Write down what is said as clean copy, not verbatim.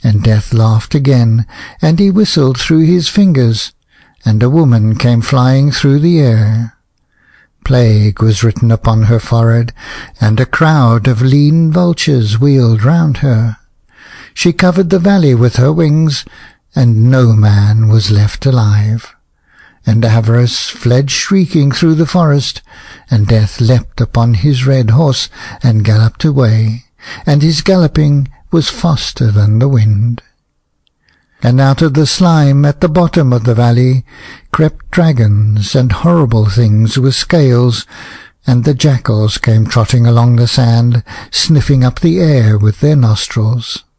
And Death laughed again, and he whistled through his fingers, and a woman came flying through the air. Plague was written upon her forehead, and a crowd of lean vultures wheeled round her. She covered the valley with her wings, and no man was left alive. And Avarice fled shrieking through the forest, and Death leapt upon his red horse and galloped away, and his galloping was faster than the wind. And out of the slime at the bottom of the valley crept dragons and horrible things with scales, and the jackals came trotting along the sand, sniffing up the air with their nostrils.